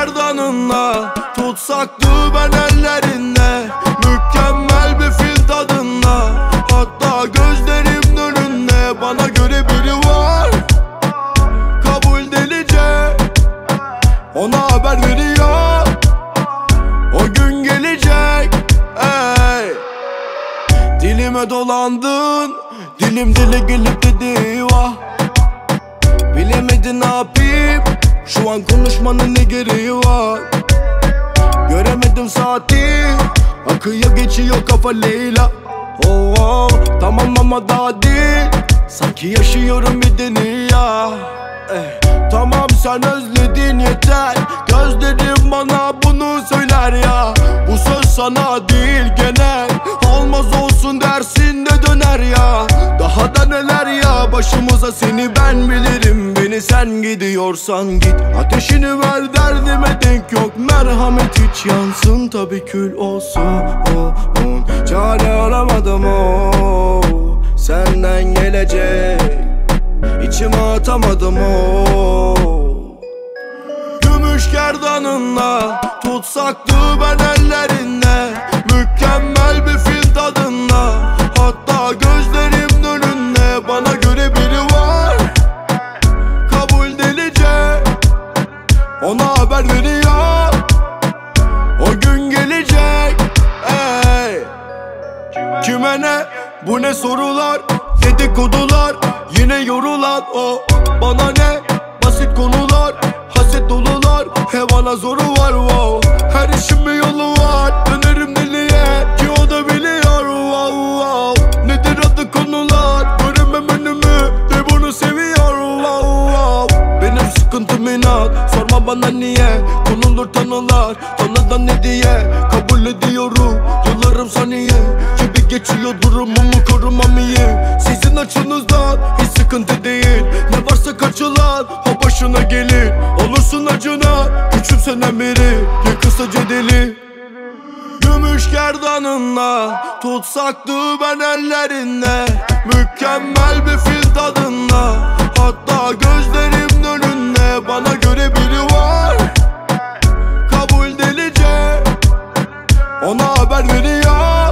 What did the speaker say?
gerdanınla, tutsaktı ben ellerinde. Mükemmel bir fil tadında, hatta gözlerimin önünde. Bana göre biri var, kabul delice, ona haber veriyor, o gün gelecek. Ey, dilime dolandın, dilim dile gelip dedi vah. Bilemedin ne yapayım, şu an konuşmanın ne gereği var. Göremedim saati, akıyor geçiyor kafa Leyla. Oh, oh, tamam ama daha değil, sanki yaşıyorum bir dünya. Tamam sen özledin yeter, gözlerim bana bunu söyler ya. Bu söz sana değil genel, olmaz olsun dersin de döner ya. Daha da neler ya başımıza, seni ben bilirim. Beni sen gidiyorsan git, ateşini ver, derdime denk yok. Merhamet hiç yansın, tabi kül olsun. Çare aramadım o, senden gelecek, İçime atamadım o. Gümüş gerdanınla, tutsaktı ben ellerinde. Mükemmel bir fil tadında, hatta gözlerimin önünde. Bana göre biri var, kabul delice, ona haber veriyor, o gün gelecek. Ey, kime ne, bu ne sorular, dedikodular, yine yorulan o. Bana ne, basit konular, haset dolular, bana zoru var wow. Her işin bir yolu var, dönerim deliye ki o da biliyor wow, wow. Nedir adı konular, göremem önümü ve bunu seviyor wow, wow. Benim sıkıntım inat, sorma bana niye. Konulur tanılar, tanıdan ne diye. Kabul ediyorum, yıllarım saniye gibi geçiyor, durumumu korumam iyi. Sizin açınızdan hiç sıkıntı değil, ne varsa kaçılan o başına gelir. Olursun acına, küçümsenen biri, yakılsa deli. Gümüş gerdanınla, tutsaktı ben ellerinde. Mükemmel bir fil tadında, hatta gözlerimin önünde. Bana göre biri var, kabul delice, ona haber veriyor,